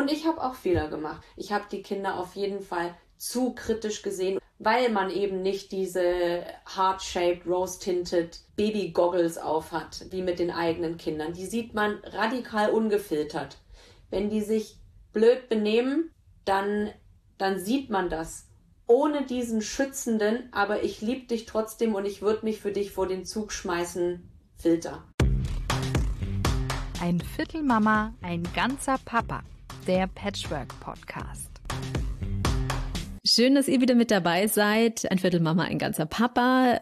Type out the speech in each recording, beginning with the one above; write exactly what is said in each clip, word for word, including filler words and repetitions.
Und ich habe auch Fehler gemacht. Ich habe die Kinder auf jeden Fall zu kritisch gesehen, weil man eben nicht diese heart-shaped, rose-tinted Baby-Goggles aufhat, wie mit den eigenen Kindern. Die sieht man radikal ungefiltert. Wenn die sich blöd benehmen, dann, dann sieht man das. Ohne diesen schützenden, aber ich liebe dich trotzdem und ich würde mich für dich vor den Zug schmeißen, Filter. Ein Viertel Mama, ein ganzer Papa. Der Patchwork-Podcast. Schön, dass ihr wieder mit dabei seid. Ein Viertel Mama, ein ganzer Papa.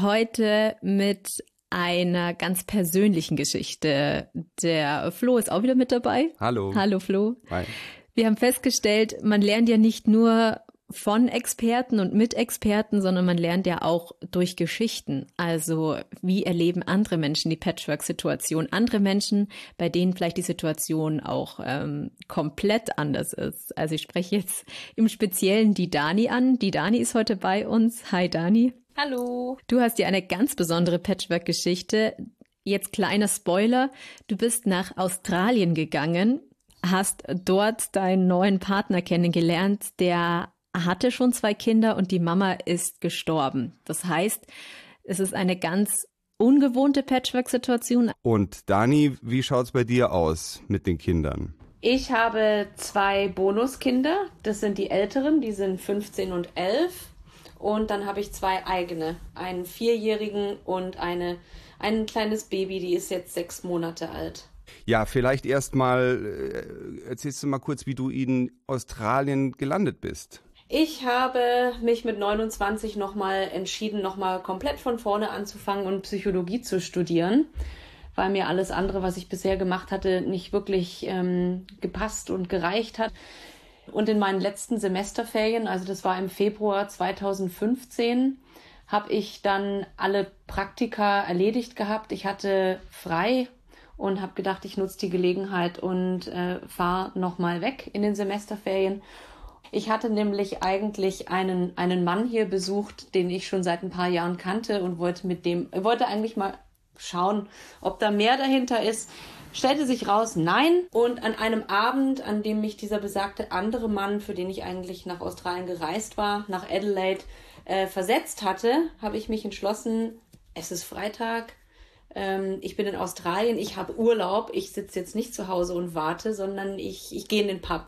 Heute mit einer ganz persönlichen Geschichte. Der Flo ist auch wieder mit dabei. Hallo. Hallo Flo. Hi. Wir haben festgestellt, man lernt ja nicht nur von Experten und mit Experten, sondern man lernt ja auch durch Geschichten. Also wie erleben andere Menschen die Patchwork-Situation? Andere Menschen, bei denen vielleicht die Situation auch ähm, komplett anders ist. Also ich spreche jetzt im Speziellen die Dani an. Die Dani ist heute bei uns. Hi Dani. Hallo. Du hast ja eine ganz besondere Patchwork-Geschichte. Jetzt kleiner Spoiler. Du bist nach Australien gegangen, hast dort deinen neuen Partner kennengelernt, der hatte schon zwei Kinder und die Mama ist gestorben. Das heißt, es ist eine ganz ungewohnte Patchwork-Situation. Und Dani, wie schaut's bei dir aus mit den Kindern? Ich habe zwei Bonuskinder. Das sind die älteren, die sind fünfzehn und elf. Und dann habe ich zwei eigene, einen Vierjährigen und eine, ein kleines Baby, die ist jetzt sechs Monate alt. Ja, vielleicht erst mal, äh, erzählst du mal kurz, wie du in Australien gelandet bist. Ich habe mich mit neunundzwanzig nochmal entschieden, nochmal komplett von vorne anzufangen und Psychologie zu studieren, weil mir alles andere, was ich bisher gemacht hatte, nicht wirklich ähm, gepasst und gereicht hat. Und in meinen letzten Semesterferien, also das war im Februar zweitausendfünfzehn, habe ich dann alle Praktika erledigt gehabt. Ich hatte frei und habe gedacht, ich nutze die Gelegenheit und äh, fahre nochmal weg in den Semesterferien. Ich hatte nämlich eigentlich einen, einen Mann hier besucht, den ich schon seit ein paar Jahren kannte und wollte mit dem, wollte eigentlich mal schauen, ob da mehr dahinter ist. Stellte sich raus, nein. Und an einem Abend, an dem mich dieser besagte andere Mann, für den ich eigentlich nach Australien gereist war, nach Adelaide, äh, versetzt hatte, habe ich mich entschlossen, es ist Freitag, ähm, ich bin in Australien, ich habe Urlaub, ich sitze jetzt nicht zu Hause und warte, sondern ich, ich gehe in den Pub.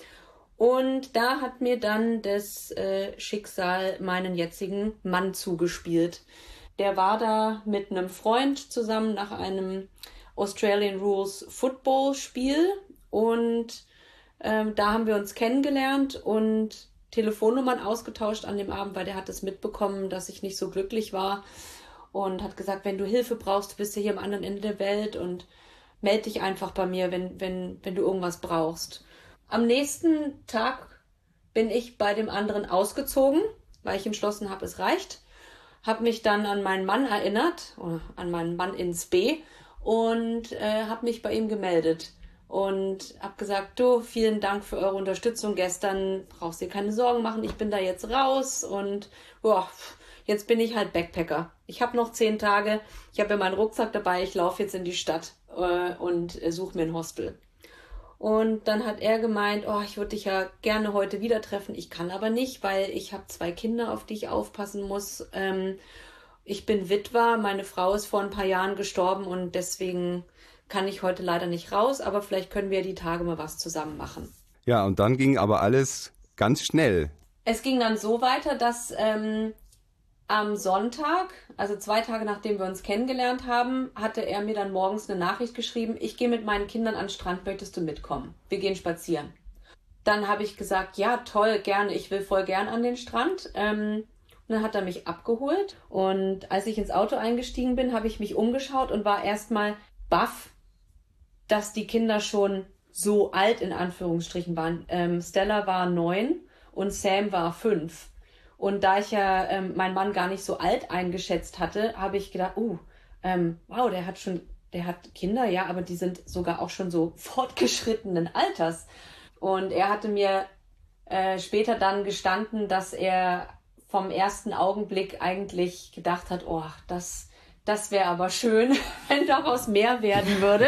Und da hat mir dann das äh, Schicksal meinen jetzigen Mann zugespielt. Der war da mit einem Freund zusammen nach einem Australian Rules Football Spiel und ähm, da haben wir uns kennengelernt und Telefonnummern ausgetauscht an dem Abend, weil der hat es mitbekommen, dass ich nicht so glücklich war und hat gesagt, wenn du Hilfe brauchst, du bist ja hier am anderen Ende der Welt und melde dich einfach bei mir, wenn, wenn, wenn du irgendwas brauchst. Am nächsten Tag bin ich bei dem anderen ausgezogen, weil ich entschlossen habe, es reicht. Habe mich dann an meinen Mann erinnert, oder an meinen Mann ins B und äh, habe mich bei ihm gemeldet. Und habe gesagt, du, vielen Dank für eure Unterstützung gestern, brauchst dir keine Sorgen machen, ich bin da jetzt raus und boah, jetzt bin ich halt Backpacker. Ich habe noch zehn Tage, ich habe ja meinen Rucksack dabei, ich laufe jetzt in die Stadt äh, und äh, suche mir ein Hostel. Und dann hat er gemeint, oh, ich würde dich ja gerne heute wieder treffen. Ich kann aber nicht, weil ich habe zwei Kinder, auf die ich aufpassen muss. Ähm, ich bin Witwer, meine Frau ist vor ein paar Jahren gestorben und deswegen kann ich heute leider nicht raus. Aber vielleicht können wir die Tage mal was zusammen machen. Ja, und dann ging aber alles ganz schnell. Es ging dann so weiter, dass ähm, am Sonntag, also zwei Tage nachdem wir uns kennengelernt haben, hatte er mir dann morgens eine Nachricht geschrieben, ich gehe mit meinen Kindern an den Strand, möchtest du mitkommen? Wir gehen spazieren. Dann habe ich gesagt, ja toll, gerne, ich will voll gern an den Strand. Ähm, und dann hat er mich abgeholt und als ich ins Auto eingestiegen bin, habe ich mich umgeschaut und war erstmal baff, dass die Kinder schon so alt in Anführungsstrichen waren. Ähm, Stella war neun und Sam war fünf. Und da ich ja ähm, meinen Mann gar nicht so alt eingeschätzt hatte, habe ich gedacht, uh, ähm, wow, der hat schon, der hat Kinder, ja, aber die sind sogar auch schon so fortgeschrittenen Alters. Und er hatte mir äh, später dann gestanden, dass er vom ersten Augenblick eigentlich gedacht hat, oh, das, Das wäre aber schön, wenn daraus mehr werden würde.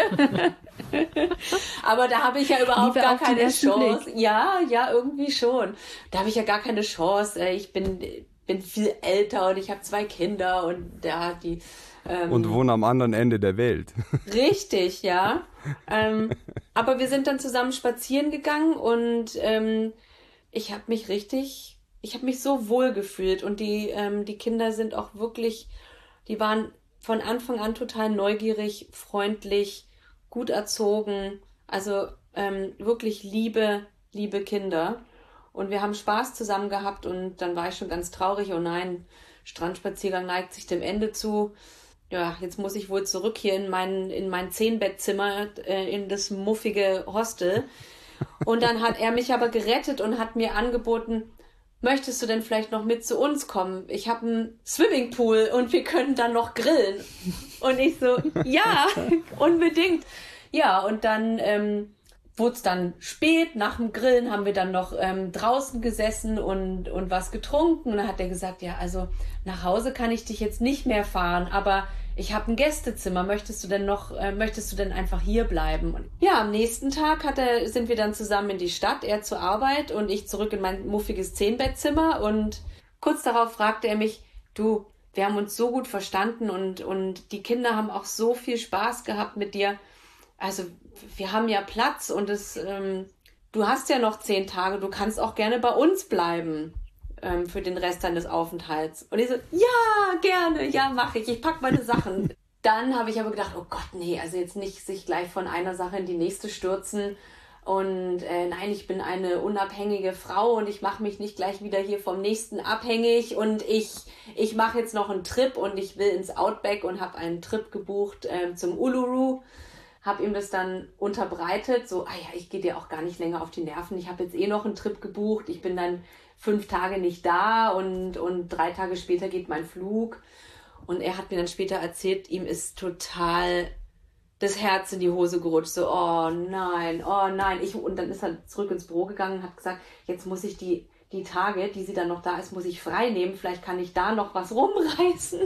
Aber da habe ich ja überhaupt Liebe gar auf den keine ersten Chance. Blick. Ja, ja, irgendwie schon. Da habe ich ja gar keine Chance. Äh, Ich bin, bin viel älter und ich habe zwei Kinder und ja, die. Ähm, Und wohne am anderen Ende der Welt. Richtig, ja. ähm, aber wir sind dann zusammen spazieren gegangen und ähm, ich habe mich richtig, ich habe mich so wohl gefühlt und die, ähm, die Kinder sind auch wirklich, die waren von Anfang an total neugierig, freundlich, gut erzogen, also ähm, wirklich liebe, liebe Kinder. Und wir haben Spaß zusammen gehabt und dann war ich schon ganz traurig, oh nein, Strandspaziergang neigt sich dem Ende zu. Ja, jetzt muss ich wohl zurück hier in mein, in mein Zehn-Bettzimmer, äh, in das muffige Hostel. Und dann hat er mich aber gerettet und hat mir angeboten, möchtest du denn vielleicht noch mit zu uns kommen? Ich habe einen Swimmingpool und wir können dann noch grillen. Und ich so, ja, unbedingt. Ja, und dann ähm, wurde es dann spät. Nach dem Grillen haben wir dann noch ähm, draußen gesessen und, und was getrunken. Und dann hat er gesagt, ja, also nach Hause kann ich dich jetzt nicht mehr fahren, aber ich habe ein Gästezimmer. Möchtest du denn noch, äh, möchtest du denn einfach hier bleiben? Und ja, am nächsten Tag hat er, sind wir dann zusammen in die Stadt, er zur Arbeit und ich zurück in mein muffiges Zehn-Bettzimmer. Und kurz darauf fragte er mich, du, wir haben uns so gut verstanden und, und die Kinder haben auch so viel Spaß gehabt mit dir. Also wir haben ja Platz und es, ähm, du hast ja noch zehn Tage, du kannst auch gerne bei uns bleiben ähm, für den Rest deines Aufenthalts. Und ich so, ja, gerne, ja, mache ich, ich pack meine Sachen. Dann habe ich aber gedacht, oh Gott, nee, also jetzt nicht sich gleich von einer Sache in die nächste stürzen. Und äh, nein, ich bin eine unabhängige Frau und ich mache mich nicht gleich wieder hier vom Nächsten abhängig und ich, ich mache jetzt noch einen Trip und ich will ins Outback und habe einen Trip gebucht äh, zum Uluru. Habe ihm das dann unterbreitet, so, ah ja, ich gehe dir auch gar nicht länger auf die Nerven, ich habe jetzt eh noch einen Trip gebucht, ich bin dann fünf Tage nicht da und, und drei Tage später geht mein Flug. Und er hat mir dann später erzählt, ihm ist total das Herz in die Hose gerutscht, so, oh nein, oh nein. Ich, und dann ist er zurück ins Büro gegangen und hat gesagt, jetzt muss ich die, die Tage, die sie dann noch da ist, muss ich frei nehmen, vielleicht kann ich da noch was rumreißen.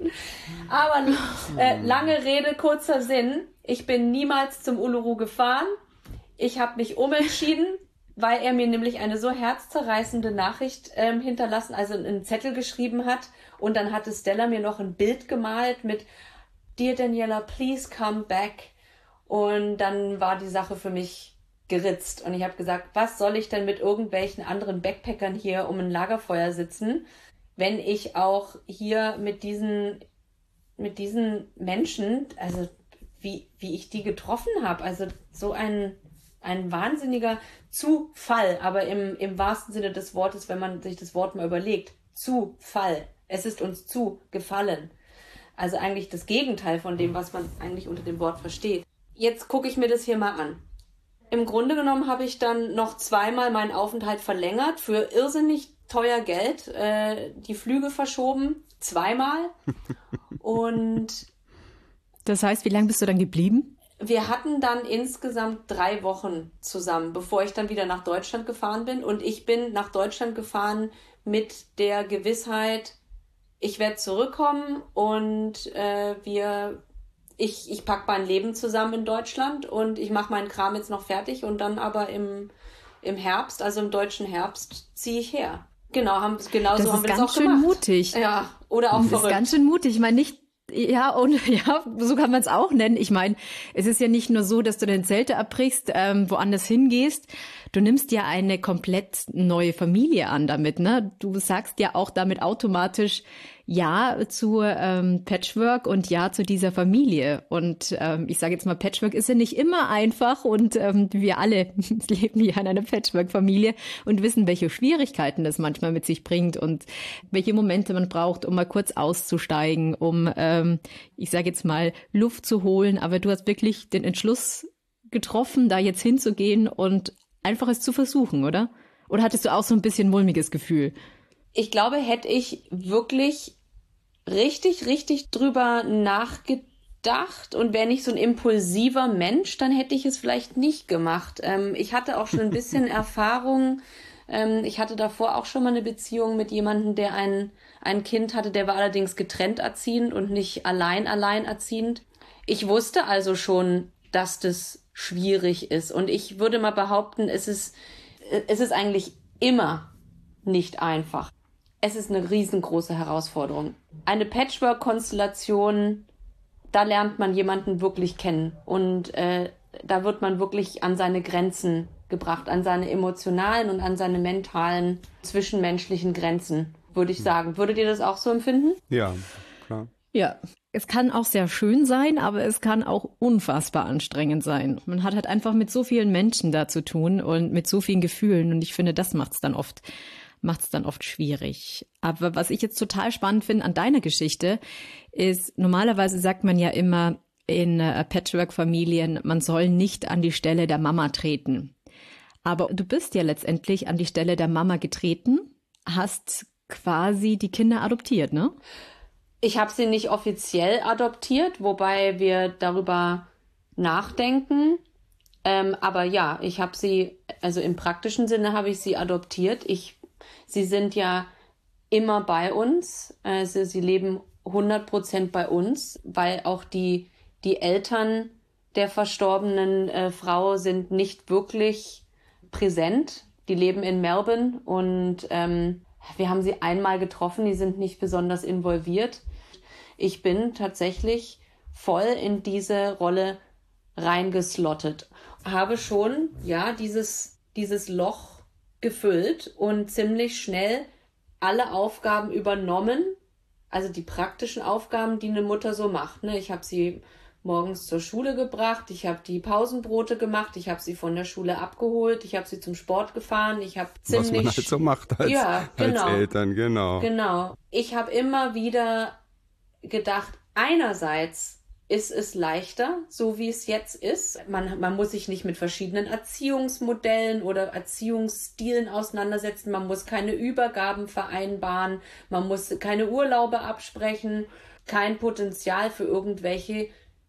Aber äh, lange Rede, kurzer Sinn. Ich bin niemals zum Uluru gefahren. Ich habe mich umentschieden, weil er mir nämlich eine so herzzerreißende Nachricht ähm, hinterlassen, also einen Zettel geschrieben hat. Und dann hatte Stella mir noch ein Bild gemalt mit Dear Daniela, please come back. Und dann war die Sache für mich geritzt. Und ich habe gesagt, was soll ich denn mit irgendwelchen anderen Backpackern hier um ein Lagerfeuer sitzen, wenn ich auch hier mit diesen, mit diesen Menschen, also wie, wie ich die getroffen habe, also so ein, ein wahnsinniger Zufall, aber im, im wahrsten Sinne des Wortes, wenn man sich das Wort mal überlegt, Zufall. Es ist uns zugefallen. Also eigentlich das Gegenteil von dem, was man eigentlich unter dem Wort versteht. Jetzt gucke ich mir das hier mal an. Im Grunde genommen habe ich dann noch zweimal meinen Aufenthalt verlängert für irrsinnig teuer Geld, äh, die Flüge verschoben, zweimal. Und das heißt, wie lange bist du dann geblieben? Wir hatten dann insgesamt drei Wochen zusammen, bevor ich dann wieder nach Deutschland gefahren bin. Und ich bin nach Deutschland gefahren mit der Gewissheit, ich werde zurückkommen und äh, wir, ich, ich packe mein Leben zusammen in Deutschland und ich mache meinen Kram jetzt noch fertig und dann aber im, im Herbst, also im deutschen Herbst, ziehe ich her. Genau, haben, genau das so haben wir das auch gemacht. Das ist ganz schön mutig. Ja, oder auch das verrückt. Das ist ganz schön mutig. Ich meine, nicht Ja, und ja, so kann man es auch nennen. Ich meine, es ist ja nicht nur so, dass du deine Zelte abbrichst, ähm, woanders hingehst. Du nimmst ja eine komplett neue Familie an damit, ne? Du sagst ja auch damit automatisch Ja zu ähm, Patchwork und Ja zu dieser Familie. Und ähm, ich sage jetzt mal, Patchwork ist ja nicht immer einfach und ähm, wir alle leben ja in einer Patchwork-Familie und wissen, welche Schwierigkeiten das manchmal mit sich bringt und welche Momente man braucht, um mal kurz auszusteigen, um, ähm, ich sage jetzt mal, Luft zu holen. Aber du hast wirklich den Entschluss getroffen, da jetzt hinzugehen und einfach es zu versuchen, oder? Oder hattest du auch so ein bisschen mulmiges Gefühl? Ich glaube, hätte ich wirklich richtig, richtig drüber nachgedacht und wäre nicht so ein impulsiver Mensch, dann hätte ich es vielleicht nicht gemacht. Ähm, ich hatte auch schon ein bisschen Erfahrung Ähm, ich hatte davor auch schon mal eine Beziehung mit jemandem, der ein, ein Kind hatte, der war allerdings getrennt erziehend und nicht allein allein erziehend. Ich wusste also schon, dass das schwierig ist. Und ich würde mal behaupten, es ist, es ist eigentlich immer nicht einfach. Es ist eine riesengroße Herausforderung. Eine Patchwork-Konstellation, da lernt man jemanden wirklich kennen. Und äh, da wird man wirklich an seine Grenzen gebracht, an seine emotionalen und an seine mentalen, zwischenmenschlichen Grenzen, würde ich sagen. Würdet ihr das auch so empfinden? Ja, klar. Ja, es kann auch sehr schön sein, aber es kann auch unfassbar anstrengend sein. Man hat halt einfach mit so vielen Menschen da zu tun und mit so vielen Gefühlen und ich finde, das macht es dann oft, macht es dann oft schwierig. Aber was ich jetzt total spannend finde an deiner Geschichte ist, normalerweise sagt man ja immer in äh, Patchwork-Familien, man soll nicht an die Stelle der Mama treten. Aber du bist ja letztendlich an die Stelle der Mama getreten, hast quasi die Kinder adoptiert, ne? Ich habe sie nicht offiziell adoptiert, wobei wir darüber nachdenken. Ähm, aber ja, ich habe sie, also im praktischen Sinne habe ich sie adoptiert. Ich, sie sind ja immer bei uns. Also sie leben hundert Prozent bei uns, weil auch die, die Eltern der verstorbenen äh, Frau sind nicht wirklich präsent. Die leben in Melbourne und ähm, wir haben sie einmal getroffen. Die sind nicht besonders involviert. Ich bin tatsächlich voll in diese Rolle reingeslottet. Habe schon, ja, dieses, dieses Loch gefüllt und ziemlich schnell alle Aufgaben übernommen. Also die praktischen Aufgaben, die eine Mutter so macht. Ne? Ich habe sie morgens zur Schule gebracht, ich habe die Pausenbrote gemacht, ich habe sie von der Schule abgeholt, ich habe sie zum Sport gefahren, ich habe ziemlich... Was man halt so macht als, ja, genau, als Eltern, genau. Genau. Ich habe immer wieder gedacht, einerseits ist es leichter, so wie es jetzt ist. Man, man muss sich nicht mit verschiedenen Erziehungsmodellen oder Erziehungsstilen auseinandersetzen. Man muss keine Übergaben vereinbaren. Man muss keine Urlaube absprechen. Kein Potenzial für irgendwelche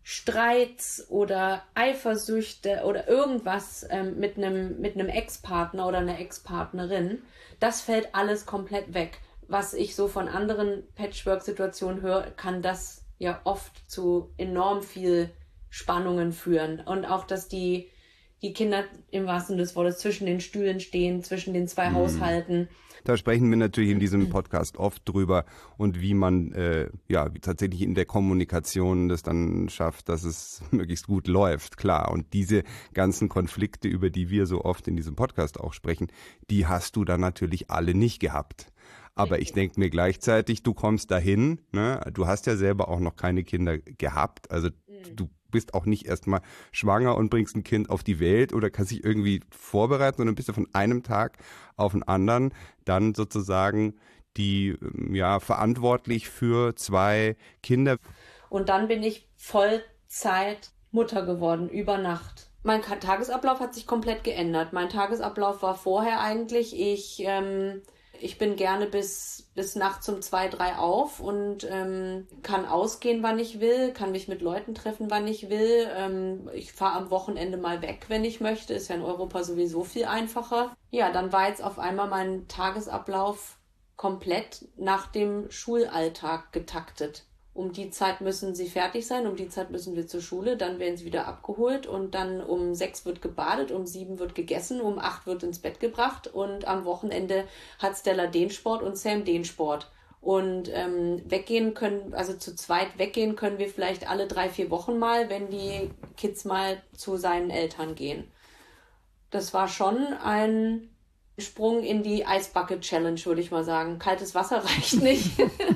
Streits oder Eifersüchte oder irgendwas ähm, mit einem mit einem Ex-Partner oder einer Ex-Partnerin. Das fällt alles komplett weg. Was ich so von anderen Patchwork-Situationen höre, kann das ja oft zu enorm viel Spannungen führen. Und auch, dass die, die Kinder im wahrsten Sinne des Wortes zwischen den Stühlen stehen, zwischen den zwei mhm. Haushalten. Da sprechen wir natürlich in diesem Podcast oft drüber und wie man äh, ja tatsächlich in der Kommunikation das dann schafft, dass es möglichst gut läuft, klar. Und diese ganzen Konflikte, über die wir so oft in diesem Podcast auch sprechen, die hast du dann natürlich alle nicht gehabt. Aber ich denke mir gleichzeitig, du kommst dahin, ne? Du hast ja selber auch noch keine Kinder gehabt, also mhm. du bist auch nicht erstmal schwanger und bringst ein Kind auf die Welt oder kannst dich irgendwie vorbereiten, sondern bist du von einem Tag auf den anderen dann sozusagen die, ja, verantwortlich für zwei Kinder. Und dann bin ich Vollzeit Mutter geworden, über Nacht. Mein Tagesablauf hat sich komplett geändert. Mein Tagesablauf war vorher eigentlich, ich... Ähm, Ich bin gerne bis, bis nachts um zwei, drei auf und ähm, kann ausgehen, wann ich will, kann mich mit Leuten treffen, wann ich will. Ähm, ich fahre am Wochenende mal weg, wenn ich möchte. Ist ja in Europa sowieso viel einfacher. Ja, dann war jetzt auf einmal mein Tagesablauf komplett nach dem Schulalltag getaktet. Um die Zeit müssen sie fertig sein, um die Zeit müssen wir zur Schule, dann werden sie wieder abgeholt und dann um sechs wird gebadet, um sieben wird gegessen, um acht wird ins Bett gebracht und am Wochenende hat Stella den Sport und Sam den Sport. Und ähm, weggehen können, also zu zweit weggehen können wir vielleicht alle drei, vier Wochen mal, wenn die Kids mal zu seinen Eltern gehen. Das war schon ein Sprung in die Eisbucket-Challenge, würde ich mal sagen. Kaltes Wasser reicht nicht.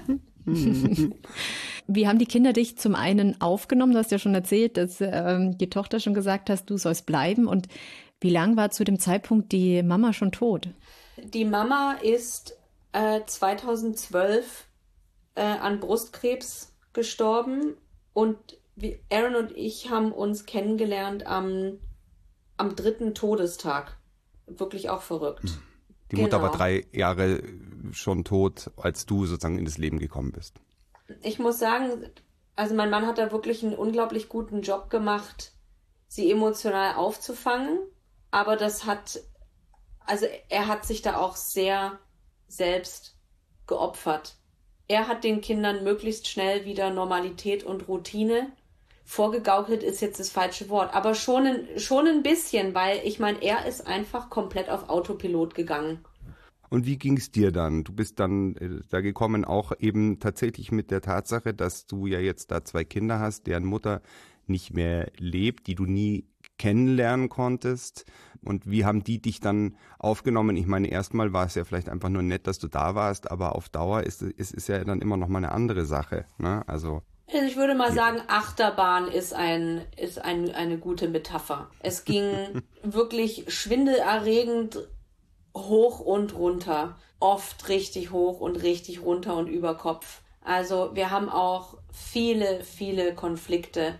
Wie haben die Kinder dich zum einen aufgenommen? Du hast ja schon erzählt, dass ähm, die Tochter schon gesagt hast, du sollst bleiben. Und wie lang war zu dem Zeitpunkt die Mama schon tot? Die Mama ist äh, zweitausendzwölf äh, an Brustkrebs gestorben. Und wir, Aaron und ich haben uns kennengelernt am, am dritten Todestag. Wirklich auch verrückt. Die Mutter genau. war drei Jahre schon tot, als du sozusagen in das Leben gekommen bist. Ich muss sagen, also mein Mann hat da wirklich einen unglaublich guten Job gemacht, sie emotional aufzufangen. Aber das hat Also er hat sich da auch sehr selbst geopfert. Er hat den Kindern möglichst schnell wieder Normalität und Routine vorgegaukelt, ist jetzt das falsche Wort, aber schon ein, schon ein bisschen, weil ich meine, er ist einfach komplett auf Autopilot gegangen. Und wie ging es dir dann? Du bist dann äh, da gekommen, auch eben tatsächlich mit der Tatsache, dass du ja jetzt da zwei Kinder hast, deren Mutter nicht mehr lebt, die du nie kennenlernen konntest. Und wie haben die dich dann aufgenommen? Ich meine, erstmal war es ja vielleicht einfach nur nett, dass du da warst, aber auf Dauer ist es ist ja dann immer noch mal eine andere Sache, ne? Also Also ich würde mal ja. sagen, Achterbahn ist ein ist ein, eine gute Metapher. Es ging wirklich schwindelerregend hoch und runter. Oft richtig hoch und richtig runter und über Kopf. Also wir haben auch viele, viele Konflikte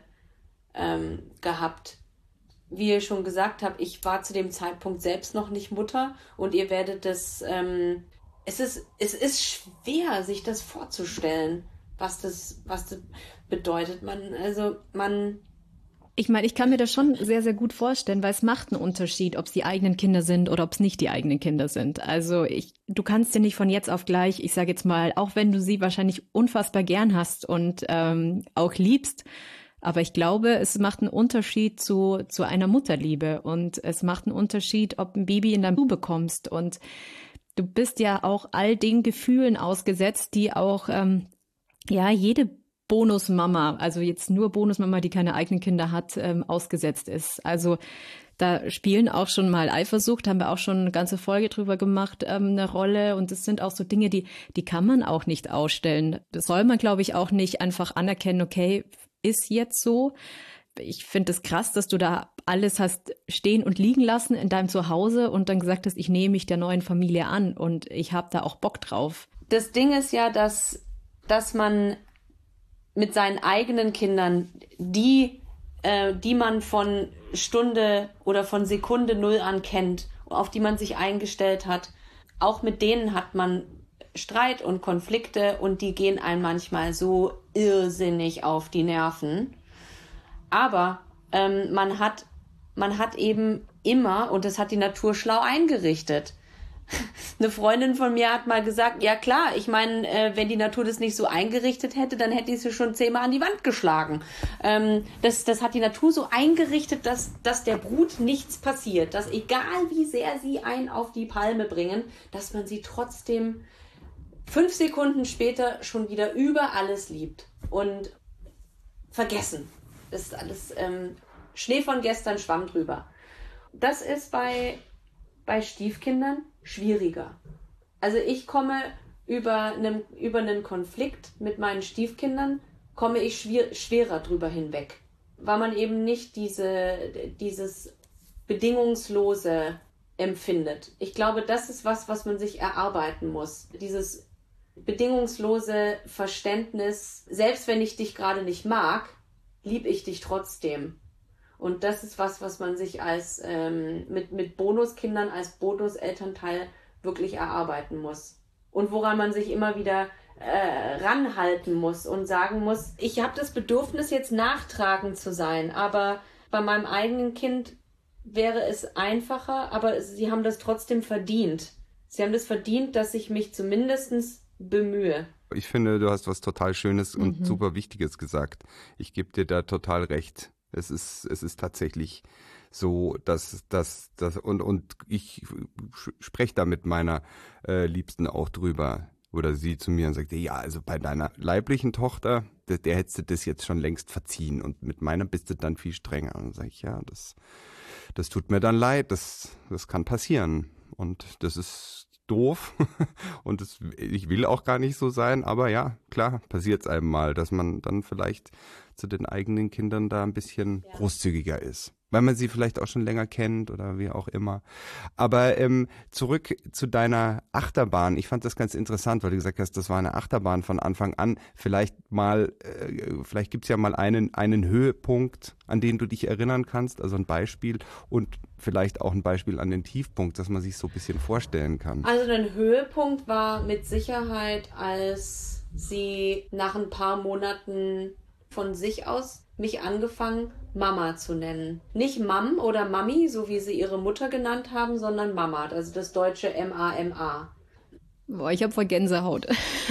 ähm, gehabt. Wie ihr schon gesagt habt, ich war zu dem Zeitpunkt selbst noch nicht Mutter und ihr werdet das, ähm, es ist, es ist schwer, sich das vorzustellen, was das, was das bedeutet. Man, also man. Ich meine, ich kann mir das schon sehr, sehr gut vorstellen, weil es macht einen Unterschied, ob es die eigenen Kinder sind oder ob es nicht die eigenen Kinder sind. Also ich, du kannst dir nicht von jetzt auf gleich, ich sage jetzt mal, auch wenn du sie wahrscheinlich unfassbar gern hast und ähm, auch liebst, aber ich glaube, es macht einen Unterschied zu, zu einer Mutterliebe und es macht einen Unterschied, ob ein Baby in deinem Du bekommst und du bist ja auch all den Gefühlen ausgesetzt, die auch, ähm, ja, jede Bonusmama, also jetzt nur Bonusmama, die keine eigenen Kinder hat, ähm, ausgesetzt ist. Also da spielen auch schon mal Eifersucht, haben wir auch schon eine ganze Folge drüber gemacht, ähm, eine Rolle. Und das sind auch so Dinge, die, die kann man auch nicht ausstellen. Das soll man, glaube ich, auch nicht einfach anerkennen, okay, ist jetzt so. Ich finde es krass, dass du da alles hast stehen und liegen lassen in deinem Zuhause und dann gesagt hast, ich nehme mich der neuen Familie an und ich habe da auch Bock drauf. Das Ding ist ja, dass, dass man mit seinen eigenen Kindern, die, äh, die man von Stunde oder von Sekunde null an kennt, auf die man sich eingestellt hat, auch mit denen hat man Streit und Konflikte und die gehen einem manchmal so irrsinnig auf die Nerven. Aber ähm, man hat, man hat eben immer, und das hat die Natur schlau eingerichtet. Eine Freundin von mir hat mal gesagt, ja klar, ich meine, äh, wenn die Natur das nicht so eingerichtet hätte, dann hätte ich sie schon zehnmal an die Wand geschlagen. Ähm, das, das hat die Natur so eingerichtet, dass, dass der Brut nichts passiert. Dass egal wie sehr sie einen auf die Palme bringen, dass man sie trotzdem fünf Sekunden später schon wieder über alles liebt. Und vergessen. Das ist alles ähm, Schnee von gestern, Schwamm drüber. Das ist bei, bei Stiefkindern schwieriger. Also ich komme über einen, über einen Konflikt mit meinen Stiefkindern, komme ich schwer, schwerer drüber hinweg. Weil man eben nicht diese, dieses Bedingungslose empfindet. Ich glaube, das ist was, was man sich erarbeiten muss. Dieses bedingungslose Verständnis, selbst wenn ich dich gerade nicht mag, lieb ich dich trotzdem. Und das ist was, was man sich als ähm, mit, mit Bonuskindern, als Bonuselternteil wirklich erarbeiten muss. Und woran man sich immer wieder äh, ranhalten muss und sagen muss, ich habe das Bedürfnis, jetzt nachtragend zu sein, aber bei meinem eigenen Kind wäre es einfacher, aber sie haben das trotzdem verdient. Sie haben das verdient, dass ich mich zumindest bemühe. Ich finde, du hast was total Schönes und Mhm. super Wichtiges gesagt. Ich gebe dir da total recht. Es ist, es ist tatsächlich so, dass, dass, dass und, und ich spreche da mit meiner äh, Liebsten auch drüber. Oder sie zu mir und sagt, ja, also bei deiner leiblichen Tochter, der, der hättest du das jetzt schon längst verziehen. Und mit meiner bist du dann viel strenger. Und dann sage ich, ja, das, das tut mir dann leid, das, das kann passieren. Und das ist doof und das, ich will auch gar nicht so sein, aber ja, klar, passiert es einem mal, dass man dann vielleicht zu den eigenen Kindern da ein bisschen ja. großzügiger ist, weil man sie vielleicht auch schon länger kennt oder wie auch immer. Aber ähm, zurück zu deiner Achterbahn. Ich fand das ganz interessant, weil du gesagt hast, das war eine Achterbahn von Anfang an. Vielleicht mal, äh, vielleicht gibt's ja mal einen einen Höhepunkt, an den du dich erinnern kannst, also ein Beispiel und vielleicht auch ein Beispiel an den Tiefpunkt, dass man sich so ein bisschen vorstellen kann. Also ein Höhepunkt war mit Sicherheit, als sie nach ein paar Monaten von sich aus mich angefangen Mama zu nennen. Nicht Mam oder Mami, so wie sie ihre Mutter genannt haben, sondern Mama, also das deutsche M A M A. Boah, ich habe voll Gänsehaut.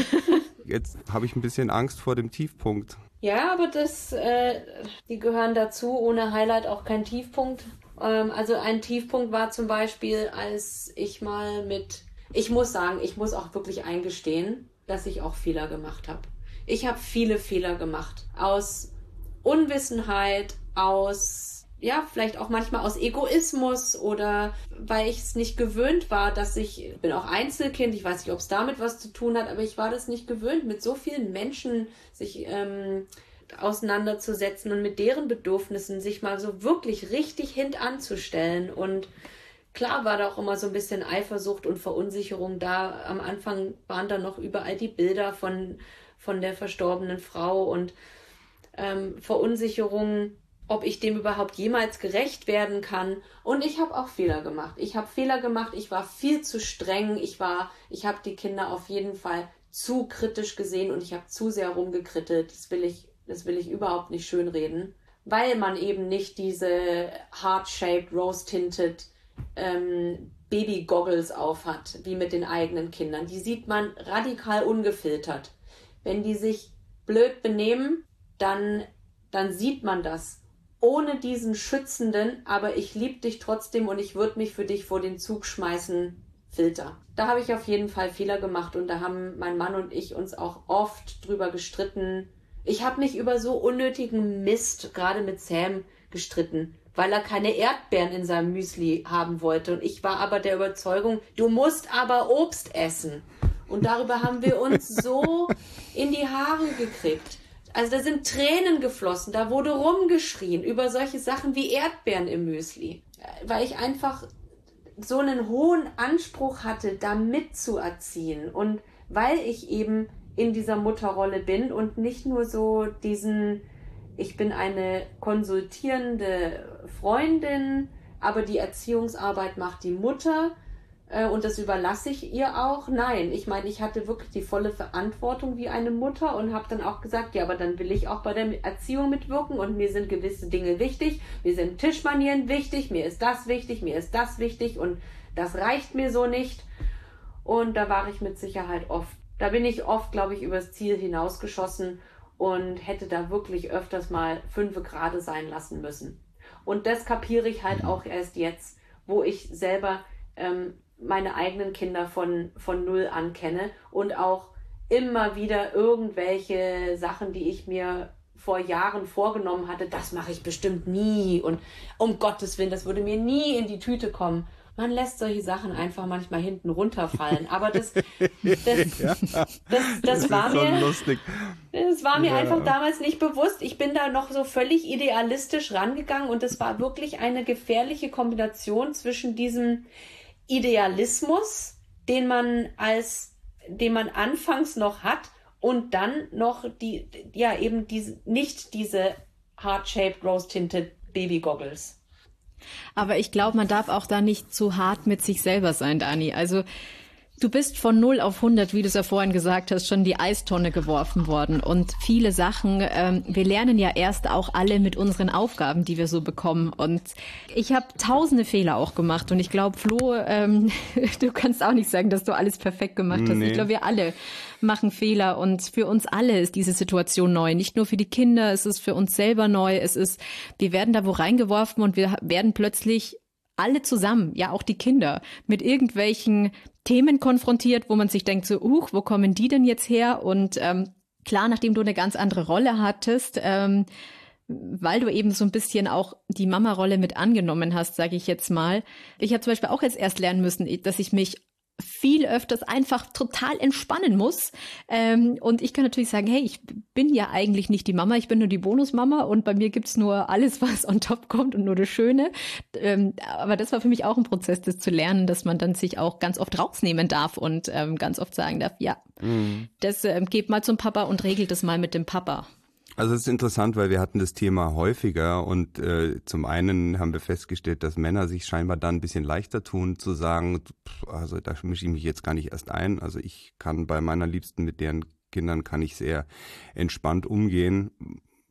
Jetzt habe ich ein bisschen Angst vor dem Tiefpunkt. Ja, aber das, äh, die gehören dazu, ohne Highlight auch kein Tiefpunkt. Ähm, also ein Tiefpunkt war zum Beispiel, als ich mal mit, ich muss sagen, ich muss auch wirklich eingestehen, dass ich auch Fehler gemacht habe. Ich habe viele Fehler gemacht. Aus Unwissenheit, aus, ja, vielleicht auch manchmal aus Egoismus oder weil ich es nicht gewöhnt war, dass ich, ich bin auch Einzelkind, ich weiß nicht, ob es damit was zu tun hat, aber ich war das nicht gewöhnt, mit so vielen Menschen sich ähm, auseinanderzusetzen und mit deren Bedürfnissen sich mal so wirklich richtig hintanzustellen. Und klar war da auch immer so ein bisschen Eifersucht und Verunsicherung da. Am Anfang waren da noch überall die Bilder von, von der verstorbenen Frau und ähm, Verunsicherung, ob ich dem überhaupt jemals gerecht werden kann. Und ich habe auch Fehler gemacht. Ich habe Fehler gemacht, ich war viel zu streng, ich war, ich habe die Kinder auf jeden Fall zu kritisch gesehen und ich habe zu sehr rumgekrittelt. Das will ich, das will ich überhaupt nicht schönreden, weil man eben nicht diese heart-shaped, rose-tinted ähm, Baby-Goggles aufhat, wie mit den eigenen Kindern. Die sieht man radikal ungefiltert. Wenn die sich blöd benehmen, dann, dann sieht man das. Ohne diesen schützenden, aber ich liebe dich trotzdem und ich würde mich für dich vor den Zug schmeißen, Filter. Da habe ich auf jeden Fall Fehler gemacht und da haben mein Mann und ich uns auch oft drüber gestritten. Ich habe mich über so unnötigen Mist, gerade mit Sam, gestritten, weil er keine Erdbeeren in seinem Müsli haben wollte. Und ich war aber der Überzeugung, du musst aber Obst essen. Und darüber haben wir uns so in die Haare gekriegt. Also da sind Tränen geflossen, da wurde rumgeschrien über solche Sachen wie Erdbeeren im Müsli. Weil ich einfach so einen hohen Anspruch hatte, da mitzuerziehen. Und weil ich eben in dieser Mutterrolle bin und nicht nur so diesen, ich bin eine konsultierende Freundin, aber die Erziehungsarbeit macht die Mutter, und das überlasse ich ihr auch. Nein, ich meine, ich hatte wirklich die volle Verantwortung wie eine Mutter und habe dann auch gesagt, ja, aber dann will ich auch bei der Erziehung mitwirken und mir sind gewisse Dinge wichtig, mir sind Tischmanieren wichtig, mir ist das wichtig, mir ist das wichtig und das reicht mir so nicht. Und da war ich mit Sicherheit oft, da bin ich oft, glaube ich, übers Ziel hinausgeschossen und hätte da wirklich öfters mal fünfe gerade sein lassen müssen. Und das kapiere ich halt auch erst jetzt, wo ich selber ähm, meine eigenen Kinder von, von null an kenne und auch immer wieder irgendwelche Sachen, die ich mir vor Jahren vorgenommen hatte, das mache ich bestimmt nie und um Gottes Willen, das würde mir nie in die Tüte kommen. Man lässt solche Sachen einfach manchmal hinten runterfallen, aber das, das, ja, das, das, das war mir, lustig. das war mir Ja. einfach damals nicht bewusst. Ich bin da noch so völlig idealistisch rangegangen und es war wirklich eine gefährliche Kombination zwischen diesem Idealismus, den man als, den man anfangs noch hat und dann noch die, ja eben diese, nicht diese heart-shaped, rose-tinted Baby-Goggles. Aber ich glaube, man darf auch da nicht zu hart mit sich selber sein, Dani. Also du bist von null auf hundert, wie du es ja vorhin gesagt hast, schon in die Eistonne geworfen worden. Und viele Sachen, ähm, wir lernen ja erst auch alle mit unseren Aufgaben, die wir so bekommen. Und ich habe tausende Fehler auch gemacht. Und ich glaube, Flo, ähm, du kannst auch nicht sagen, dass du alles perfekt gemacht hast. Nee. Ich glaube, wir alle machen Fehler. Und für uns alle ist diese Situation neu. Nicht nur für die Kinder, es ist für uns selber neu. Es ist, wir werden da wo reingeworfen und wir werden plötzlich alle zusammen, ja auch die Kinder, mit irgendwelchen Themen konfrontiert, wo man sich denkt so, uh, wo kommen die denn jetzt her? Und ähm, klar, nachdem du eine ganz andere Rolle hattest, ähm, weil du eben so ein bisschen auch die Mama-Rolle mit angenommen hast, sage ich jetzt mal. Ich habe zum Beispiel auch jetzt erst lernen müssen, dass ich mich viel öfters einfach total entspannen muss. Ähm, und ich kann natürlich sagen, hey, ich bin ja eigentlich nicht die Mama, ich bin nur die Bonusmama und bei mir gibt's nur alles, was on top kommt und nur das Schöne. Ähm, aber das war für mich auch ein Prozess, das zu lernen, dass man dann sich auch ganz oft rausnehmen darf und ähm, ganz oft sagen darf, ja, mhm. das ähm, geht mal zum Papa und regelt das mal mit dem Papa. Also es ist interessant, weil wir hatten das Thema häufiger und äh, zum einen haben wir festgestellt, dass Männer sich scheinbar dann ein bisschen leichter tun, zu sagen, pff, also da mische ich mich jetzt gar nicht erst ein. Also ich kann bei meiner Liebsten, mit deren Kindern kann ich sehr entspannt umgehen,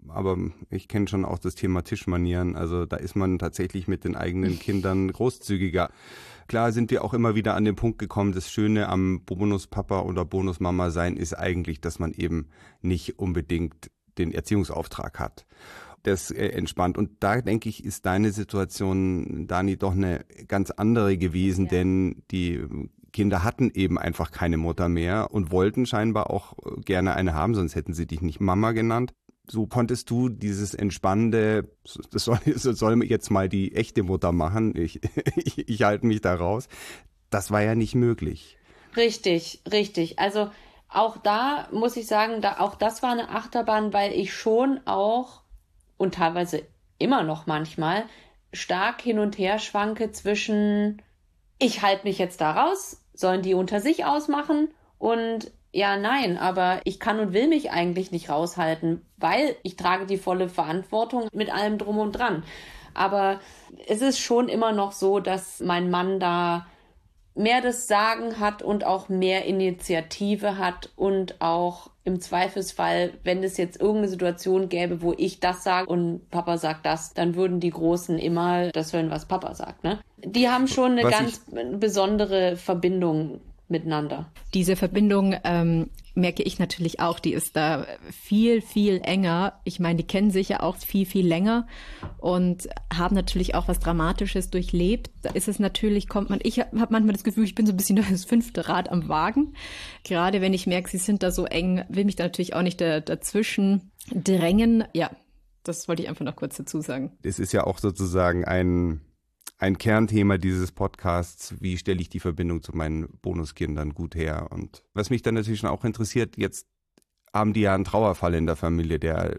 aber ich kenne schon auch das Thema Tischmanieren. Also da ist man tatsächlich mit den eigenen Kindern großzügiger. Klar sind wir auch immer wieder an den Punkt gekommen, das Schöne am Bonuspapa oder Bonusmama sein ist eigentlich, dass man eben nicht unbedingt den Erziehungsauftrag hat. Das äh, entspannt. Und da, denke ich, ist deine Situation, Dani, doch eine ganz andere gewesen, ja. Denn die Kinder hatten eben einfach keine Mutter mehr und wollten scheinbar auch gerne eine haben, sonst hätten sie dich nicht Mama genannt. So konntest du dieses entspannende, das soll, das soll jetzt mal die echte Mutter machen, ich, ich, ich halte mich da raus, das war ja nicht möglich. Richtig, richtig. Also auch da muss ich sagen, da, auch das war eine Achterbahn, weil ich schon auch und teilweise immer noch manchmal stark hin und her schwanke zwischen, ich halte mich jetzt da raus, sollen die unter sich ausmachen und ja, nein, aber ich kann und will mich eigentlich nicht raushalten, weil ich trage die volle Verantwortung mit allem drum und dran. Aber es ist schon immer noch so, dass mein Mann da mehr das Sagen hat und auch mehr Initiative hat und auch im Zweifelsfall, wenn es jetzt irgendeine Situation gäbe, wo ich das sage und Papa sagt das, dann würden die Großen immer das hören, was Papa sagt, ne? Die haben schon eine was ganz ich... besondere Verbindung miteinander. Diese Verbindung ähm, merke ich natürlich auch, die ist da viel, viel enger. Ich meine, die kennen sich ja auch viel, viel länger und haben natürlich auch was Dramatisches durchlebt. Da ist es natürlich, kommt man, ich habe manchmal das Gefühl, ich bin so ein bisschen das fünfte Rad am Wagen. Gerade wenn ich merke, sie sind da so eng, will mich da natürlich auch nicht da, dazwischen drängen. Ja, das wollte ich einfach noch kurz dazu sagen. Es ist ja auch sozusagen ein Ein Kernthema dieses Podcasts, wie stelle ich die Verbindung zu meinen Bonuskindern gut her? Und was mich dann natürlich auch interessiert, jetzt haben die ja einen Trauerfall in der Familie, der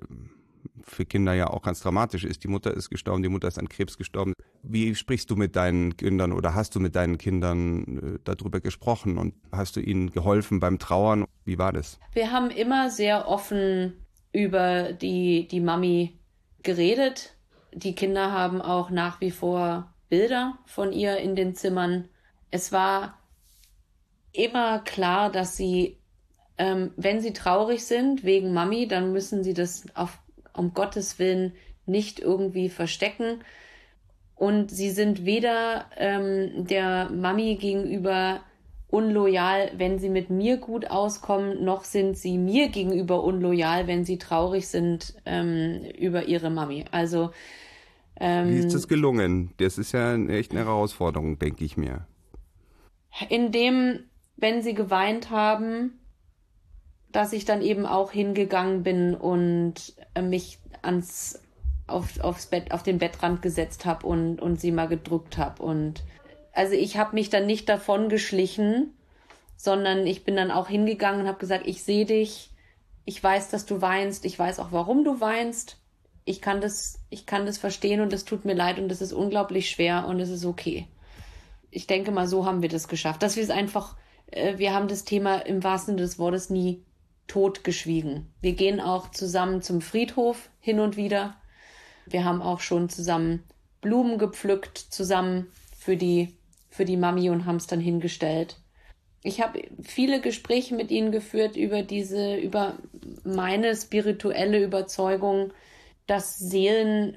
für Kinder ja auch ganz dramatisch ist. Die Mutter ist gestorben, die Mutter ist an Krebs gestorben. Wie sprichst du mit deinen Kindern oder hast du mit deinen Kindern darüber gesprochen und hast du ihnen geholfen beim Trauern? Wie war das? Wir haben immer sehr offen über die, die Mami geredet. Die Kinder haben auch nach wie vor Bilder von ihr in den Zimmern. Es war immer klar, dass sie, ähm, wenn sie traurig sind wegen Mami, dann müssen sie das auf, um Gottes Willen nicht irgendwie verstecken. Und sie sind weder ähm, der Mami gegenüber unloyal, wenn sie mit mir gut auskommen, noch sind sie mir gegenüber unloyal, wenn sie traurig sind ähm, über ihre Mami. Also Wie ist das gelungen? Das ist ja echt eine Herausforderung, denke ich mir. Indem, wenn sie geweint haben, dass ich dann eben auch hingegangen bin und mich ans, auf, aufs Bett, auf den Bettrand gesetzt habe und, und sie mal gedrückt habe. Und also ich habe mich dann nicht davon geschlichen, sondern ich bin dann auch hingegangen und habe gesagt, ich sehe dich, ich weiß, dass du weinst, ich weiß auch, warum du weinst. Ich kann das, ich kann das verstehen und es tut mir leid und es ist unglaublich schwer und es ist okay. Ich denke mal, so haben wir das geschafft. Dass wir es einfach, äh, wir haben das Thema im wahrsten Sinne des Wortes nie totgeschwiegen. Wir gehen auch zusammen zum Friedhof hin und wieder. Wir haben auch schon zusammen Blumen gepflückt, zusammen für die, für die Mami und haben es dann hingestellt. Ich habe viele Gespräche mit ihnen geführt über diese, über meine spirituelle Überzeugung, dass Seelen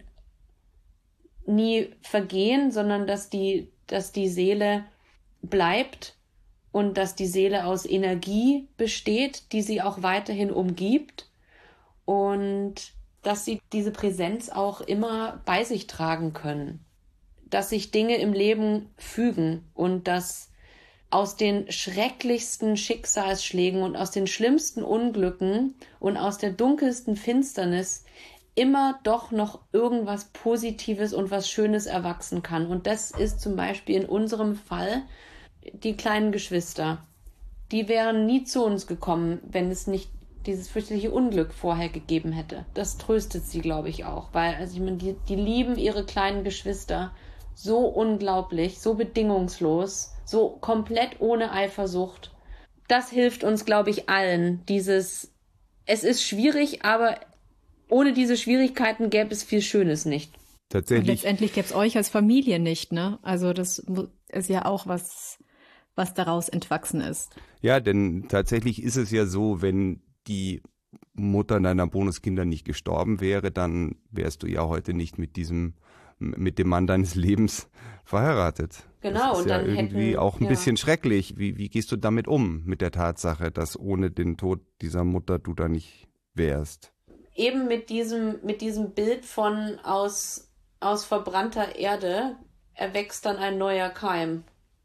nie vergehen, sondern dass die, dass die Seele bleibt und dass die Seele aus Energie besteht, die sie auch weiterhin umgibt und dass sie diese Präsenz auch immer bei sich tragen können, dass sich Dinge im Leben fügen und dass aus den schrecklichsten Schicksalsschlägen und aus den schlimmsten Unglücken und aus der dunkelsten Finsternis immer doch noch irgendwas Positives und was Schönes erwachsen kann. Und das ist zum Beispiel in unserem Fall die kleinen Geschwister. Die wären nie zu uns gekommen, wenn es nicht dieses fürchterliche Unglück vorher gegeben hätte. Das tröstet sie, glaube ich, auch. Weil, also ich meine, die, die lieben ihre kleinen Geschwister so unglaublich, so bedingungslos, so komplett ohne Eifersucht. Das hilft uns, glaube ich, allen. Dieses, es ist schwierig, aber ohne diese Schwierigkeiten gäbe es viel Schönes nicht. Tatsächlich. Und letztendlich gäbe es euch als Familie nicht, ne? Also das ist ja auch was, was daraus entwachsen ist. Ja, denn tatsächlich ist es ja so, wenn die Mutter deiner Bonuskinder nicht gestorben wäre, dann wärst du ja heute nicht mit diesem, mit dem Mann deines Lebens verheiratet. Genau. Das ist und ja dann irgendwie hätten, auch ein ja. bisschen schrecklich. Wie, wie gehst du damit um, mit der Tatsache, dass ohne den Tod dieser Mutter du da nicht wärst? Eben mit diesem, mit diesem Bild von aus, aus verbrannter Erde erwächst dann ein neuer Keim.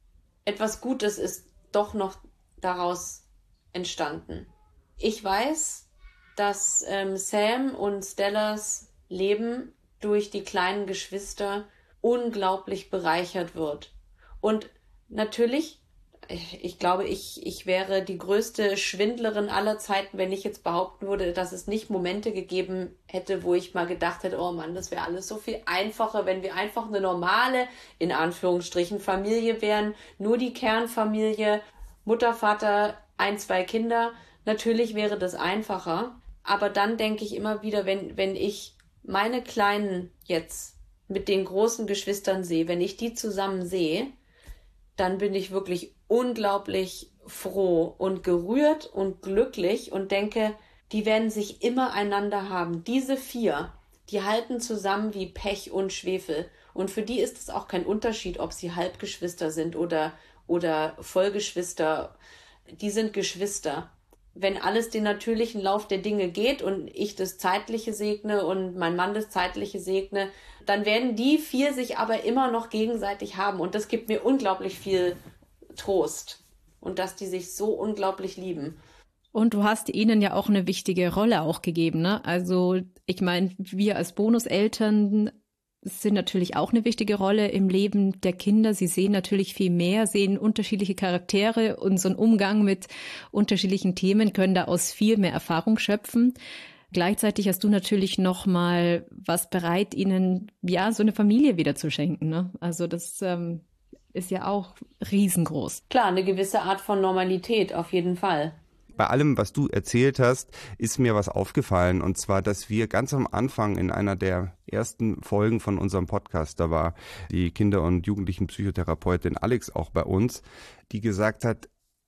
Etwas Gutes ist doch noch daraus entstanden. Ich weiß, dass ähm, Sam und Stellas Leben durch die kleinen Geschwister unglaublich bereichert wird. Und natürlich, ich glaube, ich, ich wäre die größte Schwindlerin aller Zeiten, wenn ich jetzt behaupten würde, dass es nicht Momente gegeben hätte, wo ich mal gedacht hätte, oh Mann, das wäre alles so viel einfacher, wenn wir einfach eine normale, in Anführungsstrichen, Familie wären, nur die Kernfamilie, Mutter, Vater, ein, zwei Kinder. Natürlich wäre das einfacher, aber dann denke ich immer wieder, wenn, wenn ich meine Kleinen jetzt mit den großen Geschwistern sehe, wenn ich die zusammen sehe, dann bin ich wirklich unglaublich froh und gerührt und glücklich und denke, die werden sich immer einander haben. Diese vier, die halten zusammen wie Pech und Schwefel. Und für die ist es auch kein Unterschied, ob sie Halbgeschwister sind oder, oder Vollgeschwister. Die sind Geschwister. Wenn alles den natürlichen Lauf der Dinge geht und ich das Zeitliche segne und mein Mann das Zeitliche segne, dann werden die vier sich aber immer noch gegenseitig haben. Und das gibt mir unglaublich viel Trost. Und dass die sich so unglaublich lieben. Und du hast ihnen ja auch eine wichtige Rolle auch gegeben, ne? Also ich meine, wir als Bonuseltern sind natürlich auch eine wichtige Rolle im Leben der Kinder. Sie sehen natürlich viel mehr, sehen unterschiedliche Charaktere, unseren Umgang mit unterschiedlichen Themen, können da aus viel mehr Erfahrung schöpfen. Gleichzeitig hast du natürlich noch mal was bereit, ihnen ja so eine Familie wieder zu schenken, ne? Also das ähm, ist ja auch riesengroß. Klar, eine gewisse Art von Normalität, auf jeden Fall. Bei allem, was du erzählt hast, ist mir was aufgefallen. Und zwar, dass wir ganz am Anfang in einer der ersten Folgen von unserem Podcast, da war die Kinder- und Jugendlichenpsychotherapeutin Alex auch bei uns, die gesagt hat,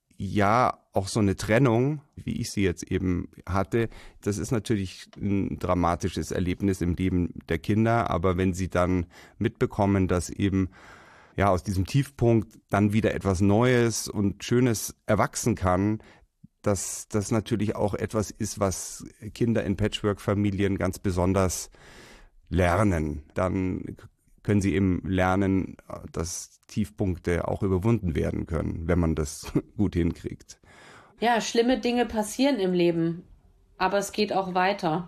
ja, auch so eine Trennung, wie ich sie jetzt eben hatte, das ist natürlich ein dramatisches Erlebnis im Leben der Kinder. Aber wenn sie dann mitbekommen, dass eben ja aus diesem Tiefpunkt dann wieder etwas Neues und Schönes erwachsen kann, dass das natürlich auch etwas ist, was Kinder in Patchwork-Familien ganz besonders lernen. Dann können sie eben lernen, dass Tiefpunkte auch überwunden werden können, wenn man das gut hinkriegt. Ja, schlimme Dinge passieren im Leben, aber es geht auch weiter.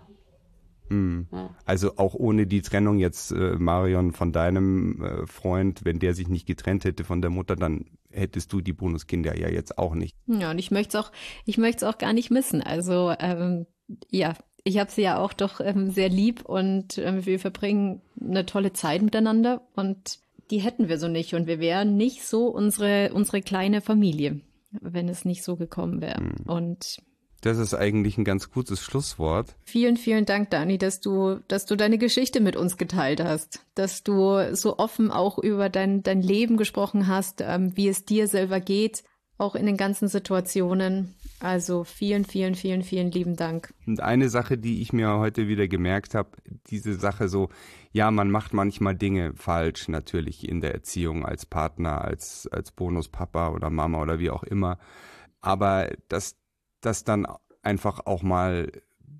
Hm. Ja. Also auch ohne die Trennung jetzt, äh, Marion, von deinem äh, Freund, wenn der sich nicht getrennt hätte von der Mutter, dann hättest du die Bonuskinder ja jetzt auch nicht. Ja, und ich möchte es auch, ich möchte es auch gar nicht missen. Also ähm, ja, ich habe sie ja auch doch ähm, sehr lieb und ähm, wir verbringen eine tolle Zeit miteinander und die hätten wir so nicht und wir wären nicht so unsere unsere kleine Familie, wenn es nicht so gekommen wäre. Hm. Und das ist eigentlich ein ganz gutes Schlusswort. Vielen, vielen Dank, Dani, dass du, dass du deine Geschichte mit uns geteilt hast, dass du so offen auch über dein, dein Leben gesprochen hast, ähm, wie es dir selber geht, auch in den ganzen Situationen. Also vielen, vielen, vielen, vielen lieben Dank. Und eine Sache, die ich mir heute wieder gemerkt habe, diese Sache so, ja, man macht manchmal Dinge falsch, natürlich in der Erziehung als Partner, als, als Bonuspapa oder Mama oder wie auch immer. Aber das das dann einfach auch mal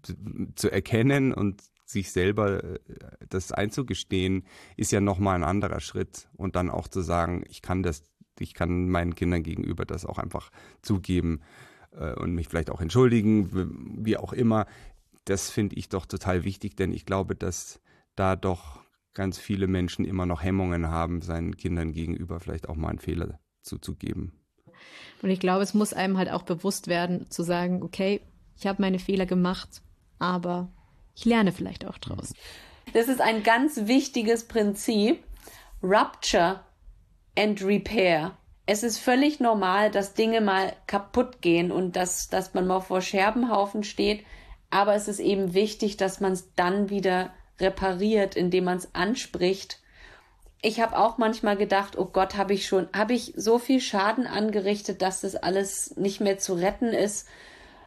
zu erkennen und sich selber das einzugestehen, ist ja nochmal ein anderer Schritt. Und dann auch zu sagen, ich kann das, ich kann meinen Kindern gegenüber das auch einfach zugeben äh, und mich vielleicht auch entschuldigen, wie auch immer. Das finde ich doch total wichtig, denn ich glaube, dass da doch ganz viele Menschen immer noch Hemmungen haben, seinen Kindern gegenüber vielleicht auch mal einen Fehler zuzugeben. Und ich glaube, es muss einem halt auch bewusst werden, zu sagen, okay, ich habe meine Fehler gemacht, aber ich lerne vielleicht auch draus. Das ist ein ganz wichtiges Prinzip. Rupture and Repair. Es ist völlig normal, dass Dinge mal kaputt gehen und dass, dass man mal vor Scherbenhaufen steht. Aber es ist eben wichtig, dass man es dann wieder repariert, indem man es anspricht. Ich habe auch manchmal gedacht, oh Gott, habe ich schon, habe ich so viel Schaden angerichtet, dass das alles nicht mehr zu retten ist.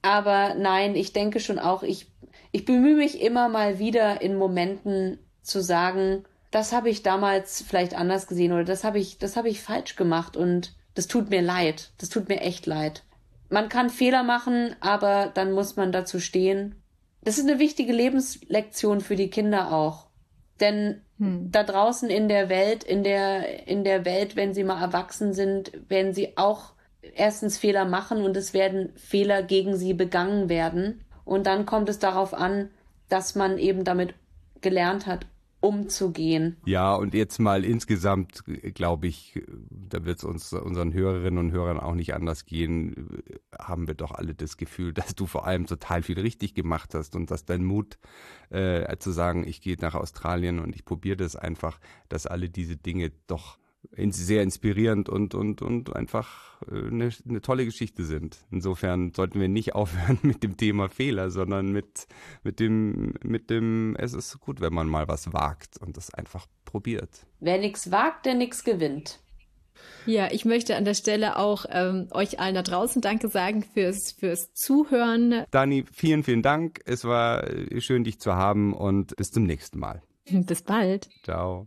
Aber nein, ich denke schon auch, ich, ich bemühe mich immer mal wieder in Momenten zu sagen, das habe ich damals vielleicht anders gesehen oder das habe ich, das habe ich falsch gemacht und das tut mir leid. Das tut mir echt leid. Man kann Fehler machen, aber dann muss man dazu stehen. Das ist eine wichtige Lebenslektion für die Kinder auch. Denn hm. da draußen in der Welt, in der, in der Welt, wenn sie mal erwachsen sind, werden sie auch erstens Fehler machen und es werden Fehler gegen sie begangen werden. Und dann kommt es darauf an, dass man eben damit gelernt hat, umzugehen. Ja, und jetzt mal insgesamt, glaube ich, da wird es uns unseren Hörerinnen und Hörern auch nicht anders gehen, haben wir doch alle das Gefühl, dass du vor allem total viel richtig gemacht hast und dass dein Mut äh, zu sagen, ich gehe nach Australien und ich probiere das einfach, dass alle diese Dinge doch sehr inspirierend und und und einfach eine, eine tolle Geschichte sind. Insofern sollten wir nicht aufhören mit dem Thema Fehler, sondern mit mit dem mit dem es ist gut, wenn man mal was wagt und das einfach probiert. Wer nichts wagt, der nichts gewinnt. Ja, ich möchte an der Stelle auch ähm, euch allen da draußen Danke sagen fürs fürs Zuhören. Dani, vielen vielen Dank. Es war schön, dich zu haben und bis zum nächsten Mal. Bis bald. Ciao.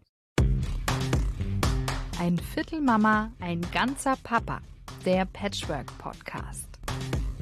Ein Viertel Mama, ein ganzer Papa. Der Patchwork Podcast.